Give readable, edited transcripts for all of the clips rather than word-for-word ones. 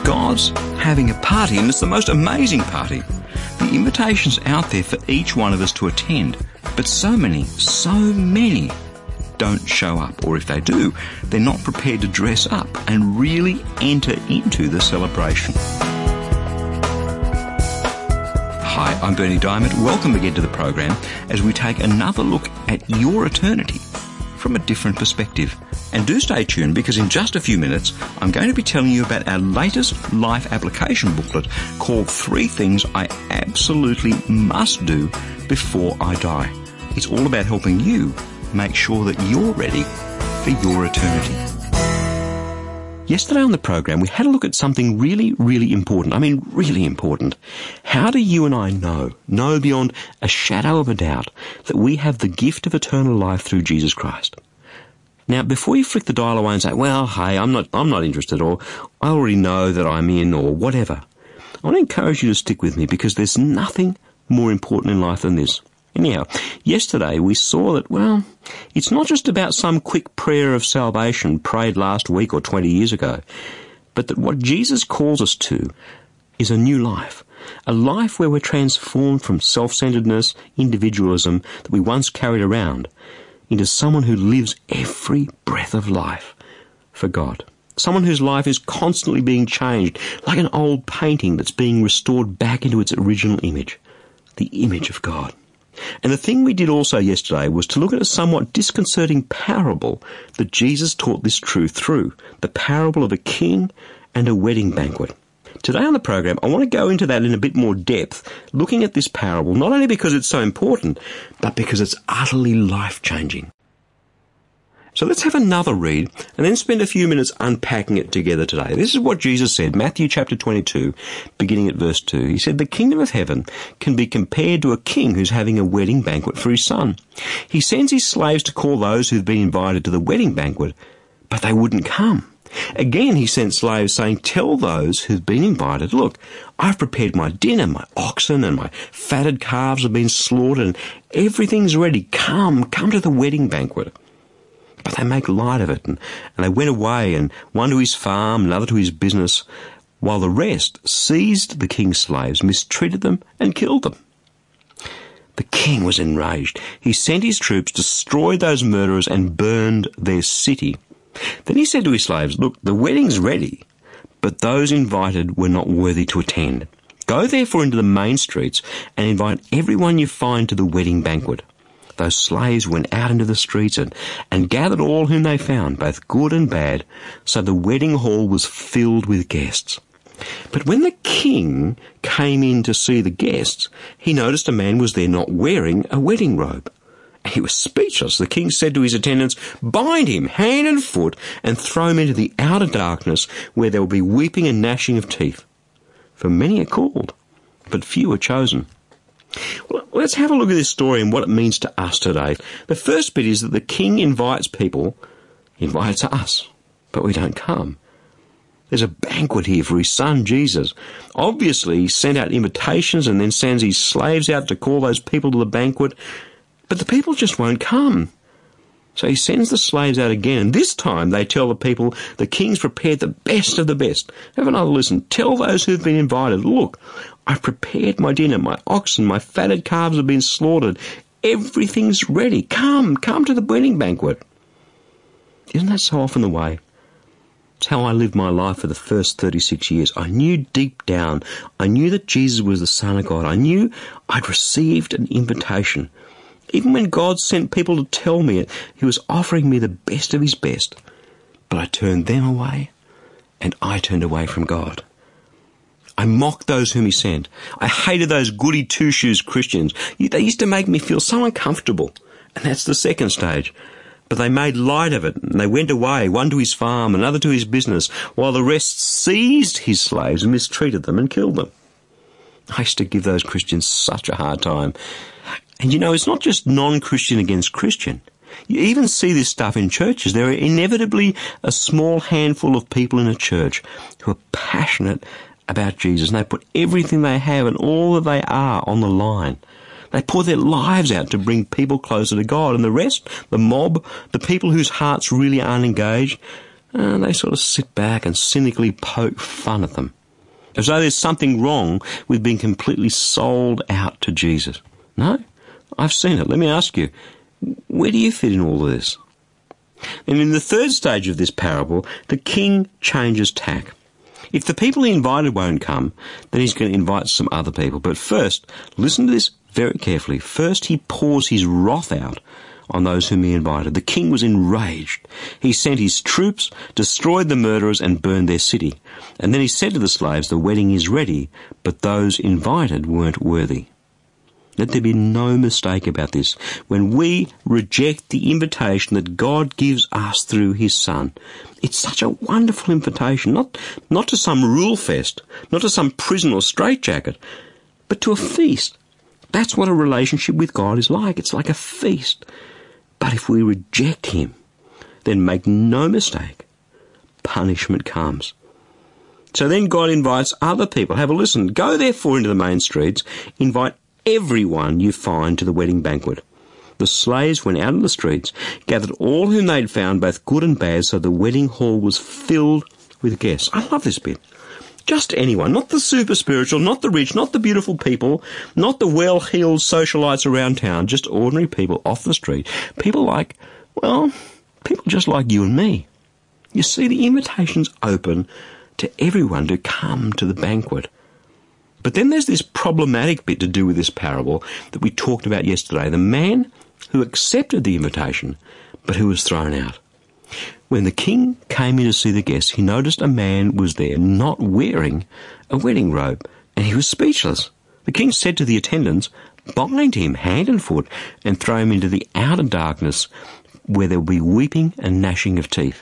God's having a party, and it's the most amazing party. The invitation's out there for each one of us to attend, but so many don't show up, or if they do, they're not prepared to dress up and really enter into the celebration. Hi, I'm Berni Dymet. Welcome again to the program as we take another look at your eternity from a different perspective. And do stay tuned, because in just a few minutes I'm going to be telling you about our latest life application booklet called 3 Things I Absolutely Must Do Before I Die. It's all about helping you make sure that you're ready for your eternity. Yesterday on the program we had a look at something really, really important. I mean, really important. How do you and I know beyond a shadow of a doubt that we have the gift of eternal life through Jesus Christ? Now, before you flick the dial away and say, well, hey, I'm not interested, or I already know that I'm in, or whatever, I want to encourage you to stick with me, because there's nothing more important in life than this. Anyhow, yesterday we saw that, well, it's not just about some quick prayer of salvation prayed last week or 20 years ago, but that what Jesus calls us to is a new life. A life where we're transformed from self-centeredness, individualism that we once carried around, into someone who lives every breath of life for God. Someone whose life is constantly being changed, like an old painting that's being restored back into its original image, the image of God. And the thing we did also yesterday was to look at a somewhat disconcerting parable that Jesus taught this truth through, the parable of a king and a wedding banquet. Today on the program, I want to go into that in a bit more depth, looking at this parable, not only because it's so important, but because it's utterly life-changing. So let's have another read and then spend a few minutes unpacking it together today. This is what Jesus said, Matthew chapter 22, beginning at verse 2. He said, "The kingdom of heaven can be compared to a king who's having a wedding banquet for his son. He sends his slaves to call those who've been invited to the wedding banquet, but they wouldn't come. Again, he sent slaves saying, 'Tell those who've been invited, look, I've prepared my dinner, my oxen and my fatted calves have been slaughtered, and everything's ready. Come to the wedding banquet.' But they make light of it, and they went away, and one to his farm, another to his business, while the rest seized the king's slaves, mistreated them, and killed them. The king was enraged. He sent his troops, destroyed those murderers, and burned their city. Then he said to his slaves, 'Look, the wedding's ready, but those invited were not worthy to attend. Go therefore into the main streets and invite everyone you find to the wedding banquet.' Those slaves went out into the streets and gathered all whom they found, both good and bad, so the wedding hall was filled with guests. But when the king came in to see the guests, he noticed a man was there not wearing a wedding robe. He was speechless. The king said to his attendants, 'Bind him hand and foot and throw him into the outer darkness, where there will be weeping and gnashing of teeth. For many are called, but few are chosen.'" Well, let's have a look at this story and what it means to us today. The first bit is that the king invites us, but we don't come. There's a banquet here for his son, Jesus. Obviously, he sent out invitations and then sends his slaves out to call those people to the banquet, but the people just won't come. So he sends the slaves out again, and this time they tell the people the king's prepared the best of the best. Have another listen. "Tell those who've been invited, look, I've prepared my dinner, my oxen, my fatted calves have been slaughtered. Everything's ready. Come to the wedding banquet." Isn't that so often the way? It's how I lived my life for the first 36 years. I knew deep down, I knew that Jesus was the Son of God. I knew I'd received an invitation. Even when God sent people to tell me it, he was offering me the best of his best. But I turned them away, and I turned away from God. I mocked those whom he sent. I hated those goody two-shoes Christians. They used to make me feel so uncomfortable. And that's the second stage. But they made light of it, and they went away, one to his farm, another to his business, while the rest seized his slaves and mistreated them and killed them. I used to give those Christians such a hard time. And it's not just non-Christian against Christian. You even see this stuff in churches. There are inevitably a small handful of people in a church who are passionate about Jesus, and they put everything they have and all that they are on the line. They pour their lives out to bring people closer to God, and the rest, the mob, the people whose hearts really aren't engaged, they sort of sit back and cynically poke fun at them. As though there's something wrong with being completely sold out to Jesus. No, I've seen it. Let me ask you, where do you fit in all of this? And in the third stage of this parable, the king changes tack. If the people he invited won't come, then he's going to invite some other people. But first, listen to this very carefully. First, he pours his wrath out on those whom he invited. The king was enraged. He sent his troops, destroyed the murderers, and burned their city. And then he said to the slaves, the wedding is ready, but those invited weren't worthy. Let there be no mistake about this. When we reject the invitation that God gives us through his Son, it's such a wonderful invitation, not to some rule fest, not to some prison or straitjacket, but to a feast. That's what a relationship with God is like. It's like a feast. But if we reject him, then make no mistake, punishment comes. So then God invites other people. Have a listen. Go therefore into the main streets, invite everyone you find to the wedding banquet. The slaves went out in the streets, gathered all whom they'd found, both good and bad, so the wedding hall was filled with guests. I love this bit. Just anyone, not the super spiritual, not the rich, not the beautiful people, not the well-heeled socialites around town, just ordinary people off the street. People people just like you and me. You see, the invitation's open to everyone to come to the banquet. But then there's this problematic bit to do with this parable that we talked about yesterday. The man who accepted the invitation, but who was thrown out. When the king came in to see the guests, he noticed a man was there not wearing a wedding robe, and he was speechless. The king said to the attendants, bind him hand and foot and throw him into the outer darkness where there will be weeping and gnashing of teeth.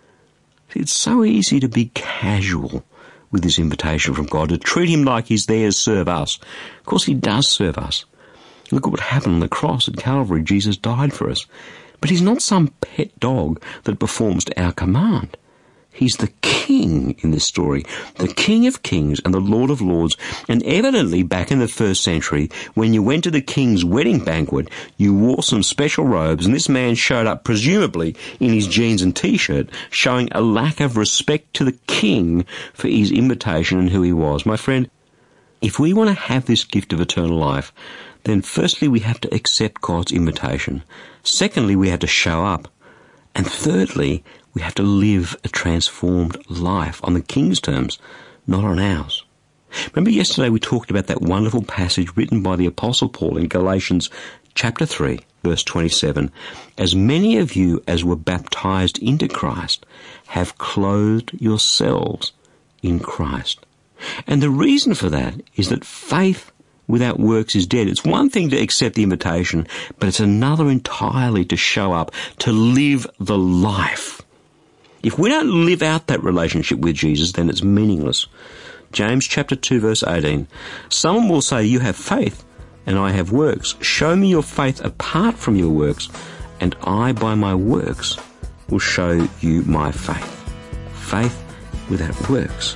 It's so easy to be casual with this invitation from God, to treat him like he's there to serve us. Of course, he does serve us. Look at what happened on the cross at Calvary. Jesus died for us. But he's not some pet dog that performs to our command. He's the king in this story, the King of Kings and the Lord of Lords. And evidently back in the first century, when you went to the king's wedding banquet, you wore some special robes, and this man showed up presumably in his jeans and t-shirt, showing a lack of respect to the king for his invitation and who he was. My friend, if we want to have this gift of eternal life, then firstly we have to accept God's invitation. Secondly, we have to show up. And thirdly, we have to live a transformed life on the King's terms, not on ours. Remember yesterday we talked about that wonderful passage written by the Apostle Paul in Galatians chapter 3, verse 27. As many of you as were baptized into Christ have clothed yourselves in Christ. And the reason for that is that faith without works is dead. It's one thing to accept the invitation, but it's another entirely to show up, to live the life. If we don't live out that relationship with Jesus, then it's meaningless. James chapter 2 verse 18. Someone will say, you have faith and I have works. Show me your faith apart from your works, and I by my works will show you my faith. Faith without works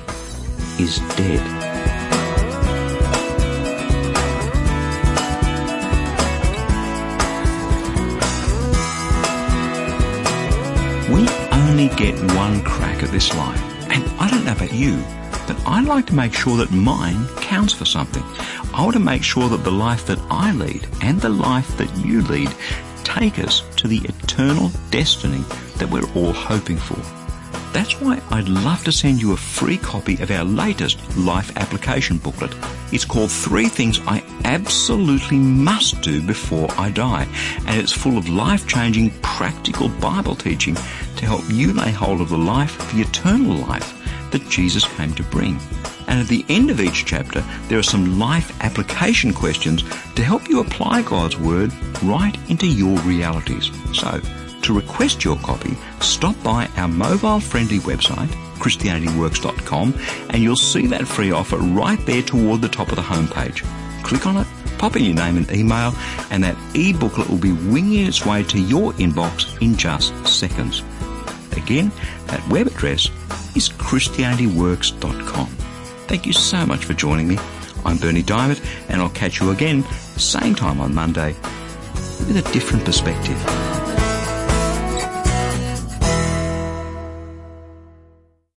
is dead. We only get one crack at this life. And I don't know about you, but I like to make sure that mine counts for something. I want to make sure that the life that I lead and the life that you lead take us to the eternal destiny that we're all hoping for. That's why I'd love to send you a free copy of our latest life application booklet. It's called 3 Things I Absolutely Must Do Before I Die. And it's full of life-changing, practical Bible teaching to help you lay hold of the life, the eternal life that Jesus came to bring. And at the end of each chapter, there are some life application questions to help you apply God's Word right into your realities. So, to request your copy, stop by our mobile-friendly website, ChristianityWorks.com, and you'll see that free offer right there toward the top of the homepage. Click on it, pop in your name and email, and that e-booklet will be winging its way to your inbox in just seconds. Again, that web address is ChristianityWorks.com. Thank you so much for joining me. I'm Berni Dymet, and I'll catch you again, same time on Monday, with a different perspective.